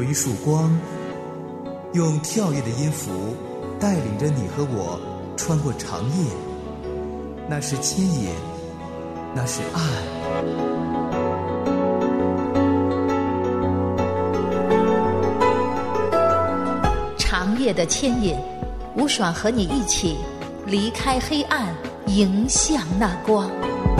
一束光，用跳跃的音符带领着你和我穿过长夜。那是牵引，那是爱。 长夜的牵引，吴爽和你一起离开黑暗，迎向那光。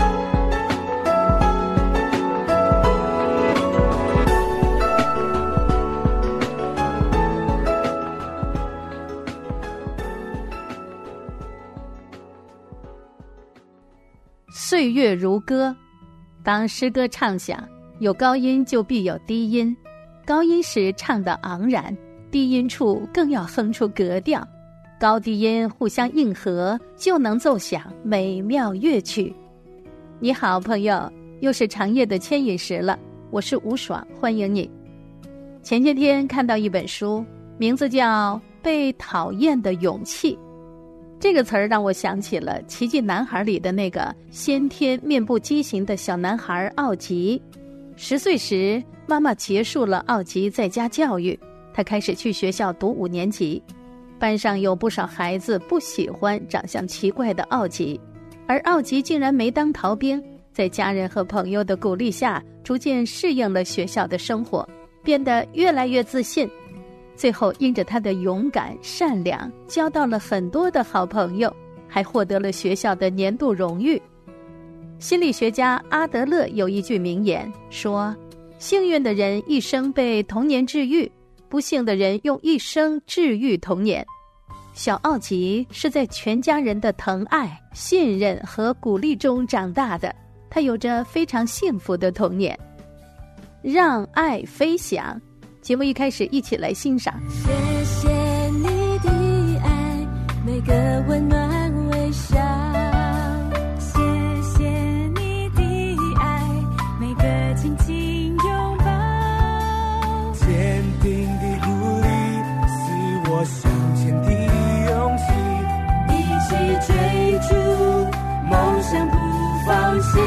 岁月如歌，当诗歌唱响，有高音就必有低音，高音时唱得昂然，低音处更要哼出格调，高低音互相应和，就能奏响美妙乐曲。你好，朋友，又是长夜的牵引时了，我是吴爽，欢迎你。前些天看到一本书，名字叫《被讨厌的勇气》。这个词儿让我想起了《奇迹男孩》里的那个先天面部畸形的小男孩奥吉。10岁时，妈妈结束了奥吉在家教育，他开始去学校读5年级。班上有不少孩子不喜欢长相奇怪的奥吉，而奥吉竟然没当逃兵，在家人和朋友的鼓励下，逐渐适应了学校的生活，变得越来越自信。最后因着他的勇敢善良，交到了很多的好朋友，还获得了学校的年度荣誉。心理学家阿德勒有一句名言说，幸运的人一生被童年治愈，不幸的人用一生治愈童年。小奥吉是在全家人的疼爱、信任和鼓励中长大的，他有着非常幸福的童年。让爱飞翔，节目一开始一起来欣赏。 谢谢你的爱，每个温暖微笑，谢谢你的爱，每个紧紧拥抱， 坚定的鼓励是我向前的勇气， 一起追逐梦想不放弃，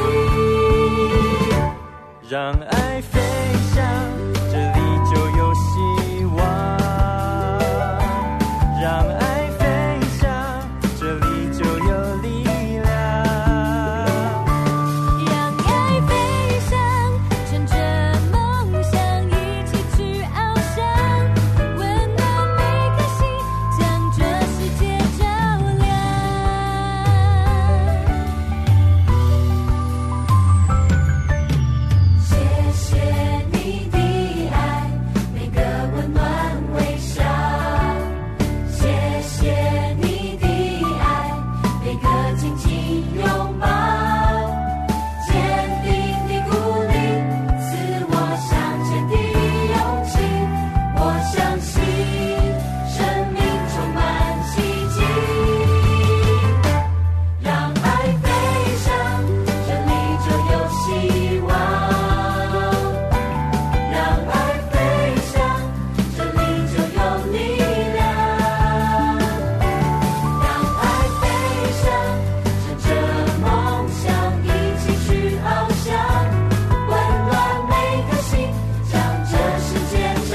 让爱飞翔，这里就有希望，让爱飞翔，这里就有力量， 让爱飞翔，乘着梦想一起去翱翔，温暖每颗心，将这世界照亮。谢谢你的爱，每个温暖微笑，谢谢你的爱，每个紧紧拥抱，坚定的鼓励赐我向前的勇气，我相信生命充满奇迹，让爱飞翔，这里就有希望，让爱飞翔，这里就有力量，让爱飞翔，乘着梦想一起去翱翔，温暖每颗心，将这世界照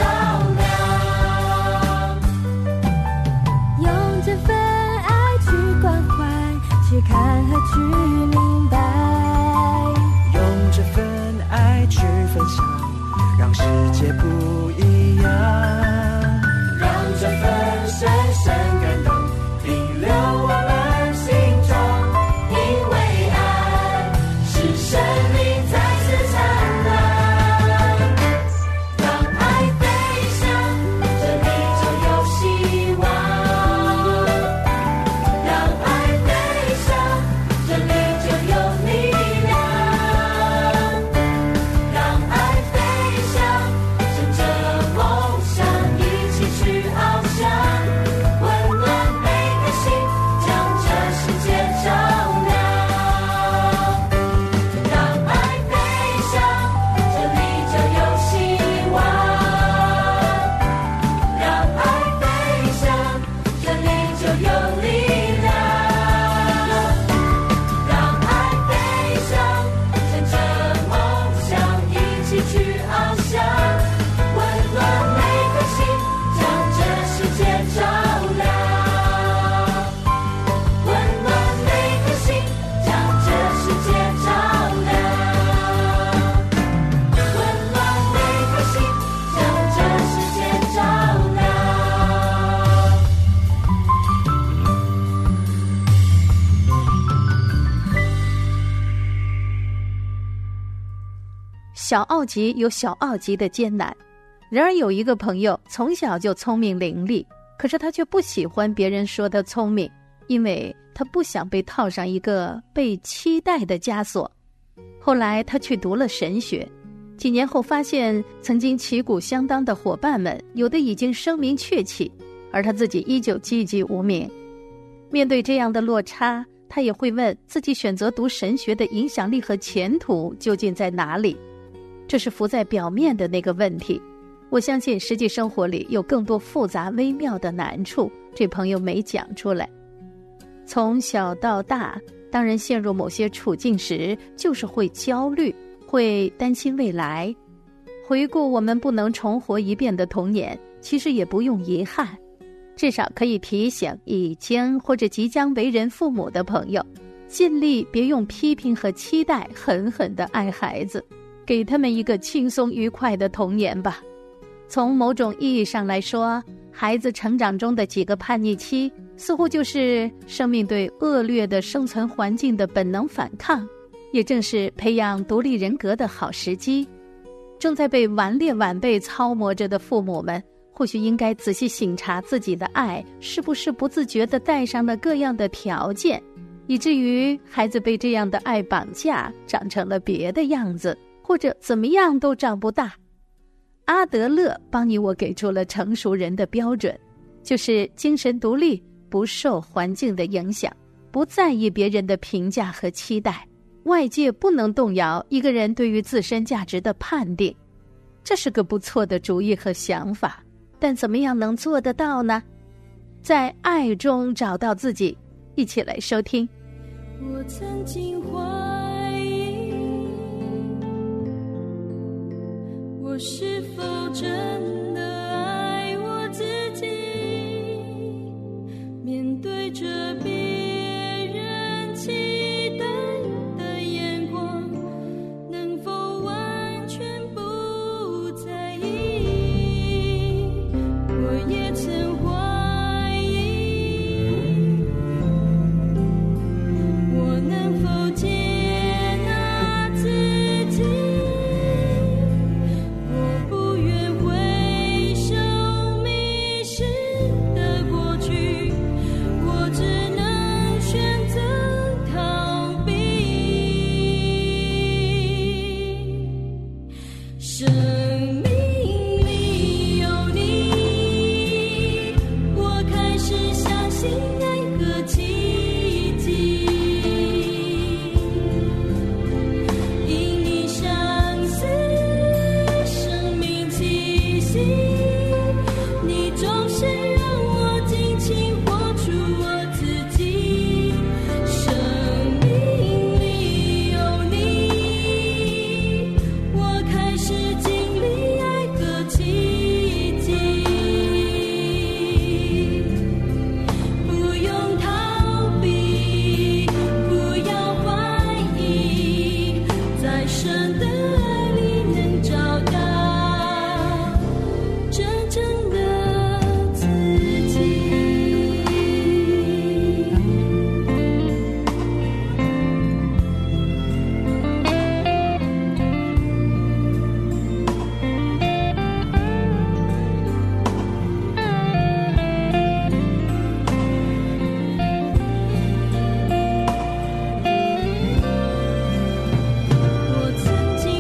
亮。用这份爱去关怀，去看和去明白， 用这份爱去分享，让世界不一样， 让这份深深感动停留我们心中，因为爱是生命再次灿烂，让爱飞翔，这里就有希望，让爱飞翔，这里就有力量，让爱飞翔，乘小奥级有小奥级的艰难。然而有一个朋友从小就聪明伶俐，可是他却不喜欢别人说他聪明，因为他不想被套上一个被期待的枷锁。后来他去读了神学，几年后发现曾经旗鼓相当的伙伴们，有的已经声名鹊起，而他自己依旧寂寂无名。面对这样的落差，他也会问自己选择读神学的影响力和前途究竟在哪里？这是浮在表面的那个问题。我相信实际生活里有更多复杂微妙的难处，这朋友没讲出来。从小到大，当人陷入某些处境时，就是会焦虑，会担心未来。回顾我们不能重活一遍的童年，其实也不用遗憾，至少可以提醒已经或者即将为人父母的朋友，尽力别用批评和期待狠狠地爱孩子，给他们一个轻松愉快的童年吧。从某种意义上来说，孩子成长中的几个叛逆期，似乎就是生命对恶劣的生存环境的本能反抗，也正是培养独立人格的好时机。正在被顽劣晚辈操磨着的父母们，或许应该仔细省察自己的爱是不是不自觉地带上了各样的条件，以至于孩子被这样的爱绑架，长成了别的样子，或者怎么样都长不大。阿德勒帮你我给出了成熟人的标准，就是精神独立，不受环境的影响，不在意别人的评价和期待，外界不能动摇一个人对于自身价值的判定。这是个不错的主意和想法，但怎么样能做得到呢？在爱中找到自己，一起来收听。 我曾经怀疑，我是否真的爱我自己？面对着别人期待的眼光，能否完全不在意？我也曾怀疑，我能否接纳自己？我不愿回首迷失的过去，我只能选择逃避。生命里有你，我开始相信爱和奇迹。因你相似生命气息，你总是让我尽情活出我自己。生命里有你，我开始经历爱和奇迹。不用逃避，不要怀疑，在神的爱里能找到真正的自己。我曾经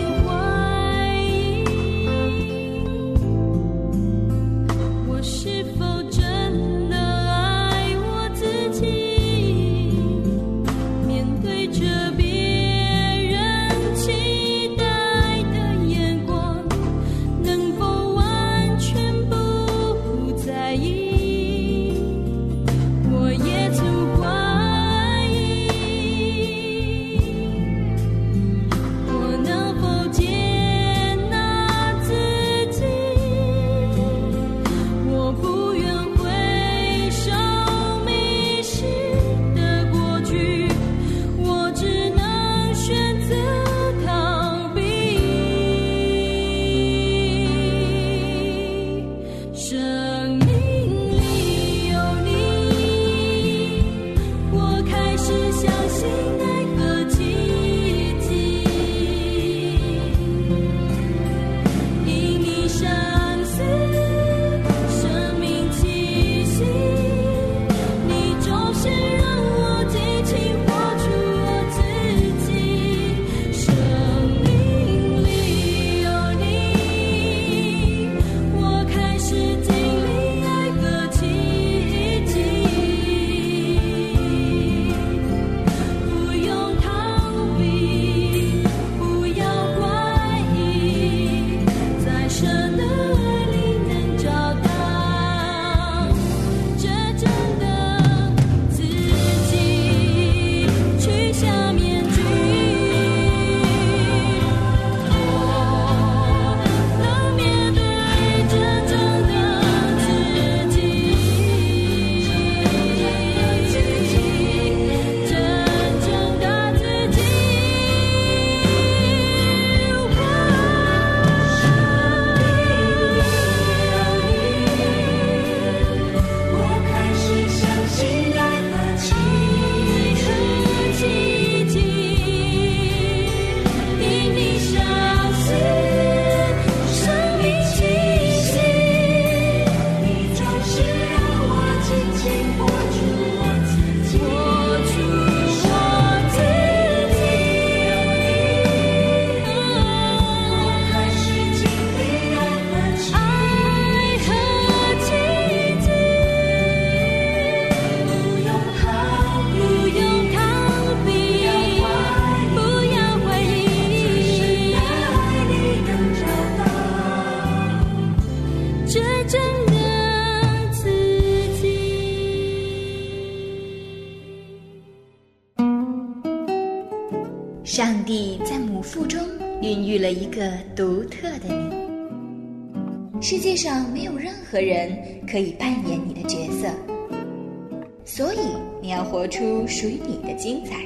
上帝在母腹中孕育了一个独特的你。世界上没有任何人可以扮演你的角色，所以你要活出属于你的精彩。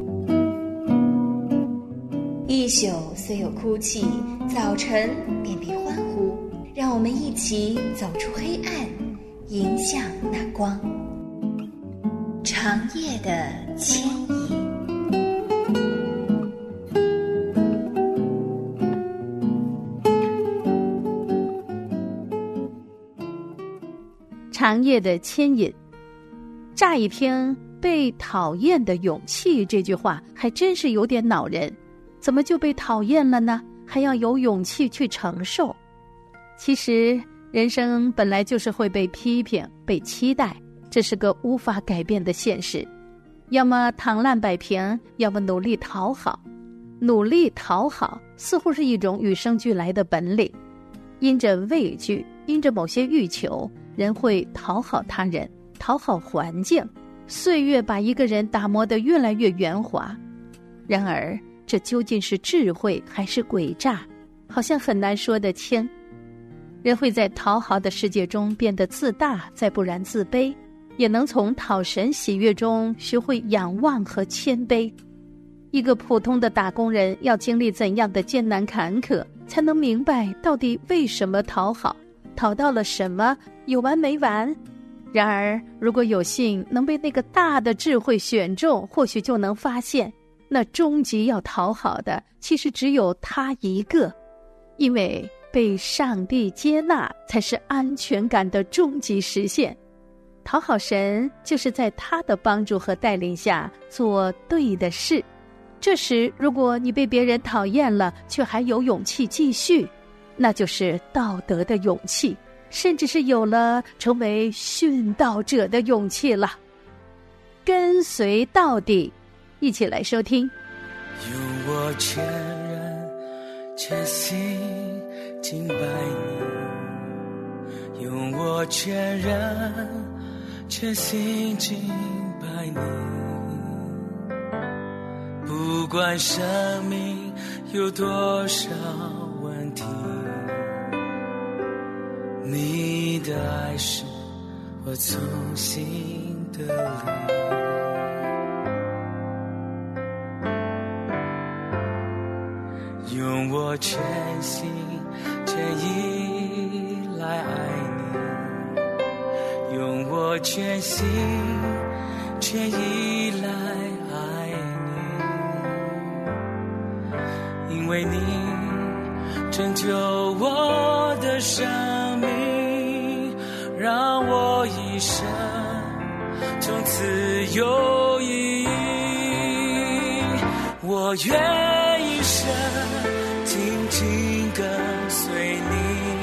一宿虽有哭泣，早晨便必欢呼。让我们一起走出黑暗，迎向那光。长夜的牵引。 长夜的牵引。乍一听被讨厌的勇气这句话还真是有点恼人，怎么就被讨厌了呢？还要有勇气去承受。其实人生本来就是会被批评被期待，这是个无法改变的现实。要么躺烂摆平，要么努力讨好。努力讨好似乎是一种与生俱来的本领，因着畏惧，因着某些欲求，人会讨好他人，讨好环境，岁月把一个人打磨得越来越圆滑。然而这究竟是智慧还是诡诈，好像很难说得清。人会在讨好的世界中变得自大，再不然自卑，也能从讨神喜悦中学会仰望和谦卑。一个普通的打工人要经历怎样的艰难坎坷，才能明白到底为什么讨好，讨到了什么，有完没完？然而如果有幸能被那个大的智慧选中，或许就能发现，那终极要讨好的其实只有他一个，因为被上帝接纳才是安全感的终极实现。讨好神就是在他的帮助和带领下做对的事。这时如果你被别人讨厌了，却还有勇气继续，那就是道德的勇气，甚至是有了成为殉道者的勇气了。跟随到底，一起来收听。 用我全人全心敬拜你，用我全人全心敬拜你，不管生命有多少问题，你的爱是我从心得力。用我全心全意来爱你，用我全心全意来爱你，因为你拯救我的生命，让我一生从此有意义。我愿一生紧紧跟随你，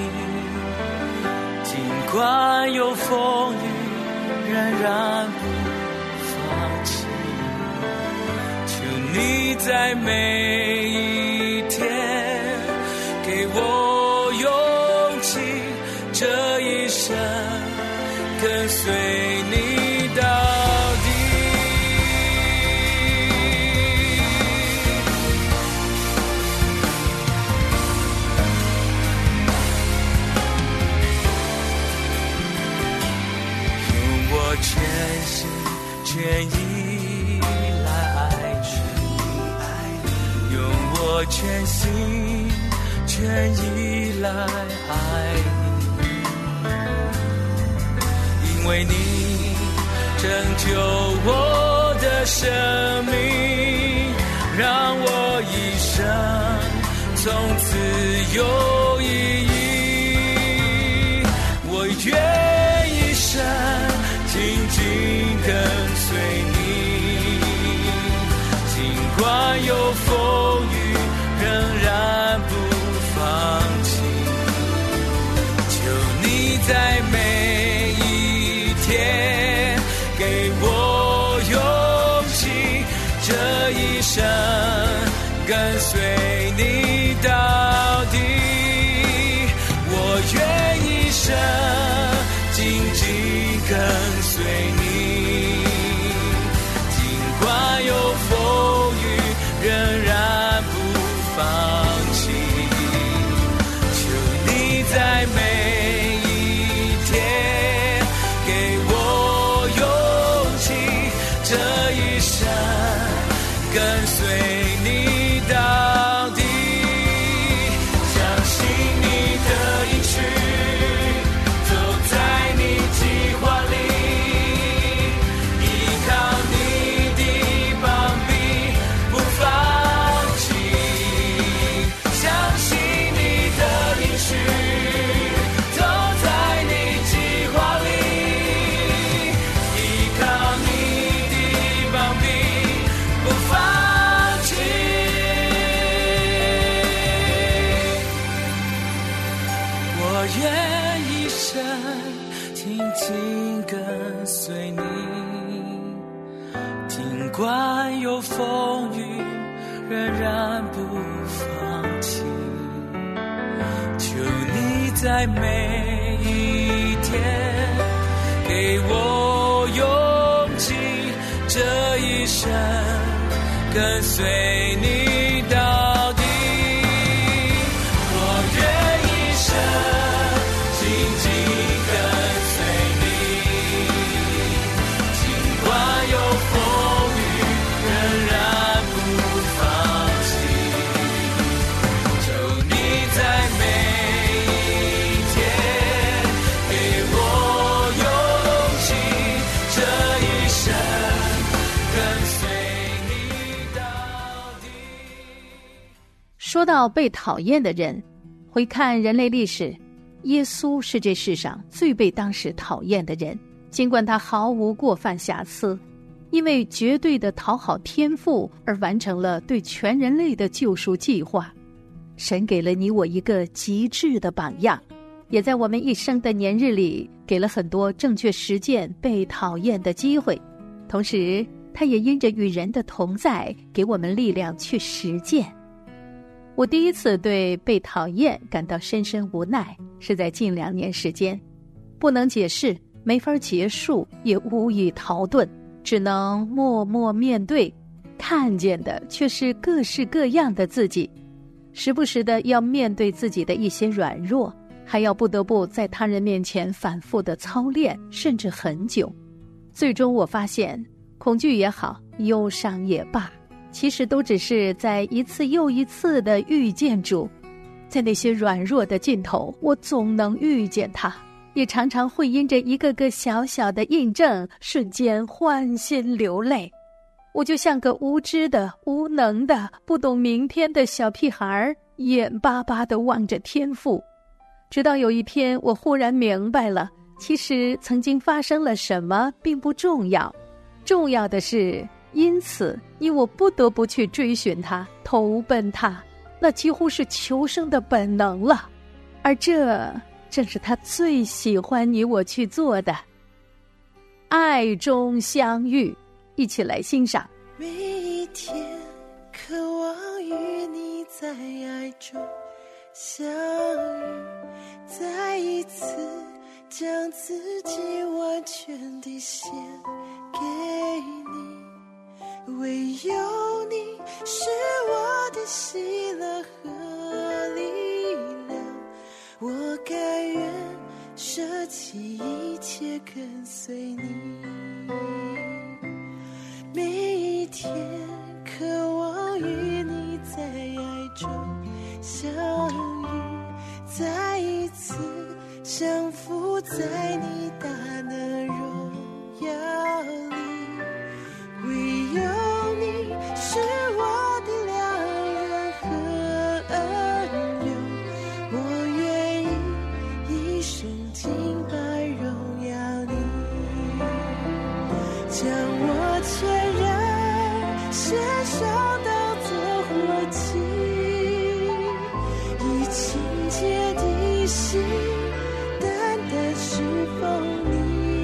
尽管有风雨仍然不放弃，求你在每一天给我勇气，这一生跟随你到底。用我全心全意来爱你，用我全心全意来爱你，因为你拯救我的生命，让我一生从此有意义。我愿一生紧紧跟随你，尽管有风雨仍然不放弃，求你在每一天给我勇气，这一生跟随你到底。我愿一生紧紧跟随你，尽管有风雨仍然然不放弃。求你在每一天给我勇气，这一生跟随你到底。我愿一生紧紧跟随你，尽管有风雨仍然不放弃。求你在每一天给我勇气，这一生跟随你到底。 说到被讨厌的人，回看人类历史，耶稣是这世上最被当时讨厌的人，尽管他毫无过犯瑕疵，因为绝对的讨好天父而完成了对全人类的救赎计划。神给了你我一个极致的榜样，也在我们一生的年日里给了很多正确实践被讨厌的机会，同时他也因着与人的同在给我们力量去实践。我第一次对被讨厌感到深深无奈，是在近2年时间，不能解释，没法结束，也无以逃遁，只能默默面对，看见的却是各式各样的自己，时不时的要面对自己的一些软弱，还要不得不在他人面前反复的操练，甚至很久。最终我发现，恐惧也好，忧伤也罢，其实都只是在一次又一次的遇见主。在那些软弱的尽头，我总能遇见他，也常常会因着一个个小小的印证，瞬间欢欣流泪。我就像个无知的、无能的、不懂明天的小屁孩，眼巴巴地望着天父。直到有一天，我忽然明白了，其实曾经发生了什么并不重要，重要的是因此因我不得不去追寻他，投奔他，那几乎是求生的本能了。而这正是他最喜欢你我去做的。爱中相遇，一起来欣赏。 每一天渴望与你在爱中相遇，再一次将自己完全地献给你，唯有你是我的喜乐和力量，我甘愿舍弃一切跟随你。每一天渴望与你在爱中相遇，再一次降服在你大能荣耀里，唯有你是我的良人和恩友，我愿意一生敬拜荣耀你，将我全然献上当作活祭，以清洁的心单单侍奉你。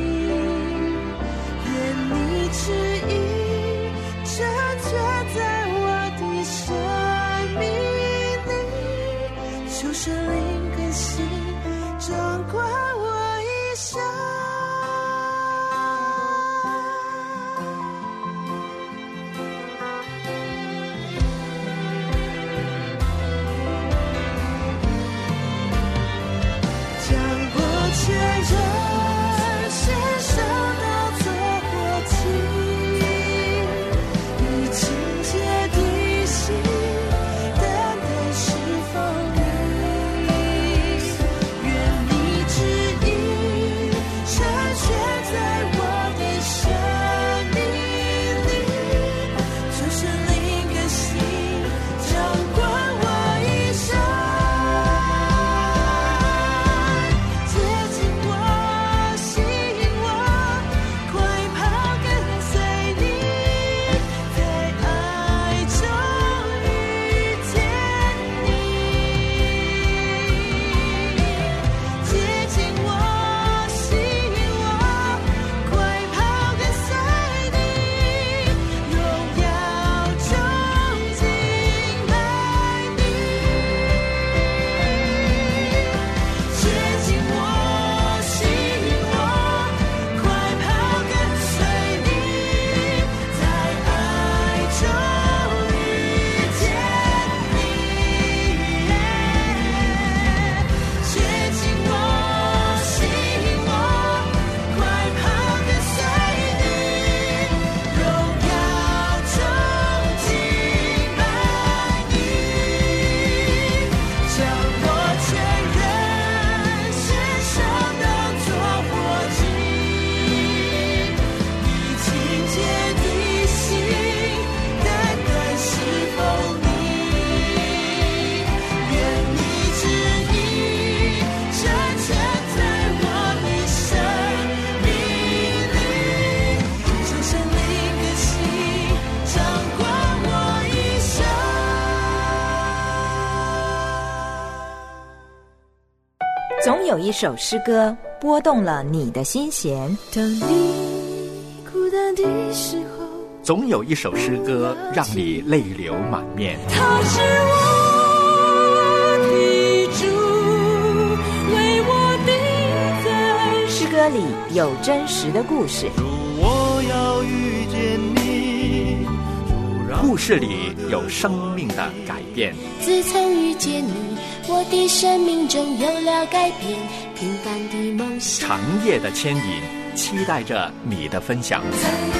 总有一首诗歌拨动了你的心弦。 当你孤单的时候， 总有一首诗歌让你泪流满面。 他是我的主，为我定在诗歌里有真实的故事， 主，我要遇见你，主，让故事里有生命的改变。 自从遇见你，我的生命中有了改变，平凡的梦想， 长夜的牵引，期待着你的分享。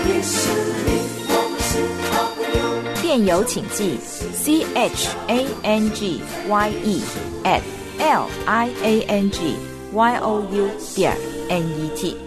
电邮请寄 change@liangyou.net。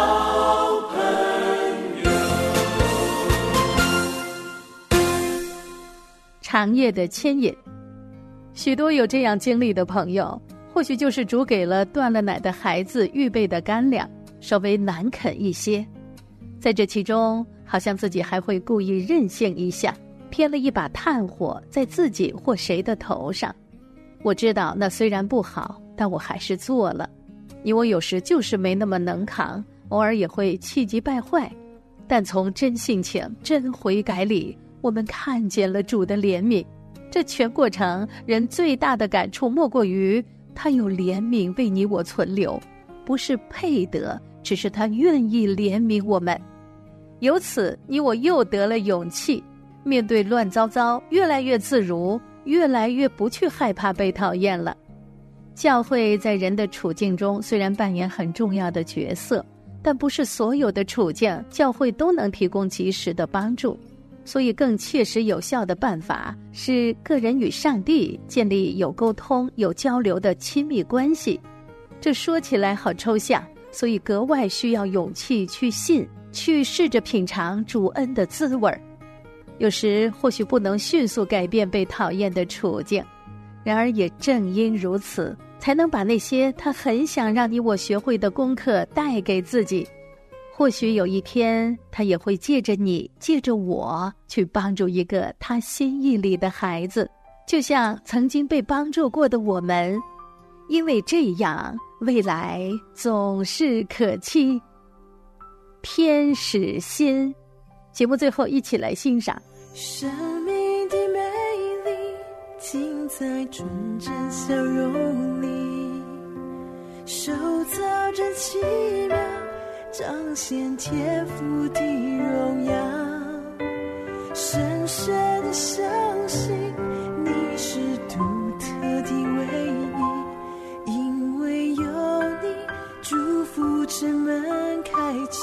长夜的牵引，许多有这样经历的朋友，或许就是主给了断了奶的孩子预备的干粮，稍微难啃一些。在这其中，好像自己还会故意任性一下，添了一把炭火在自己或谁的头上。我知道那虽然不好，但我还是做了。因为有时就是没那么能扛，偶尔也会气急败坏。但从真性情、真悔改里，我们看见了主的怜悯。这全过程，人最大的感触莫过于他有怜悯为你我存留，不是配得，只是他愿意怜悯我们。由此，你我又得了勇气，面对乱糟糟，越来越自如，越来越不去害怕被讨厌了。教会在人的处境中虽然扮演很重要的角色，但不是所有的处境教会都能提供及时的帮助。所以更切实有效的办法是个人与上帝建立有沟通、有交流的亲密关系。这说起来好抽象，所以格外需要勇气去信，去试着品尝主恩的滋味。有时或许不能迅速改变被讨厌的处境，然而也正因如此，才能把那些他很想让你我学会的功课带给自己。或许有一天，他也会借着你，借着我，去帮助一个他心意里的孩子，就像曾经被帮助过的我们。因为这样，未来总是可期。天使心，节目最后一起来欣赏。 生命的美丽尽在纯真笑容里，手造真奇妙，彰显天父的荣耀。深深的相信你是独特的唯一，因为有你，祝福之门开启。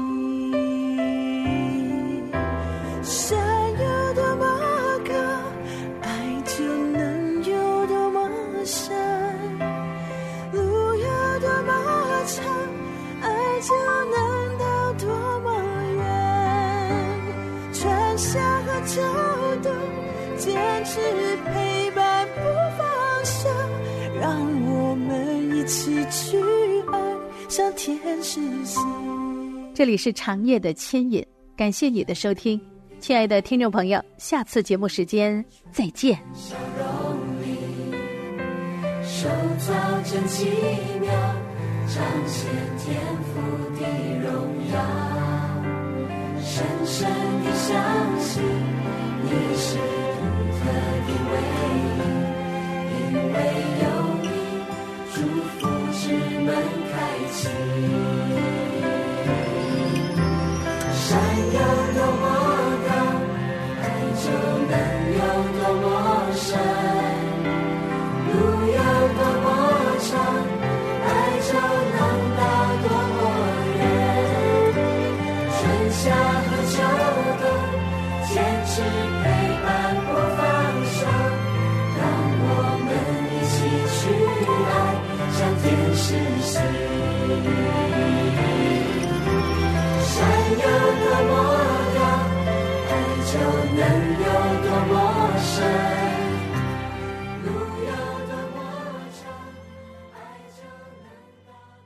山有多么高，爱就能有多么深，路有多么长，爱就能到多么远。春夏和秋冬，坚持陪伴不放手，让我们一起去爱，像天使心。 这里是长夜的牵引，感谢你的收听。亲爱的听众朋友，下次节目时间再见。 笑容里手造真奇妙，彰显天父的荣耀。深深地相信你是独特的唯一，因为有你，祝福之门开启。山有多么就能有多么深，路有多么长，爱就能到多么远。春夏和秋冬，坚持陪伴不放手，让我们一起去爱，像天使心。山有多么高，爱就能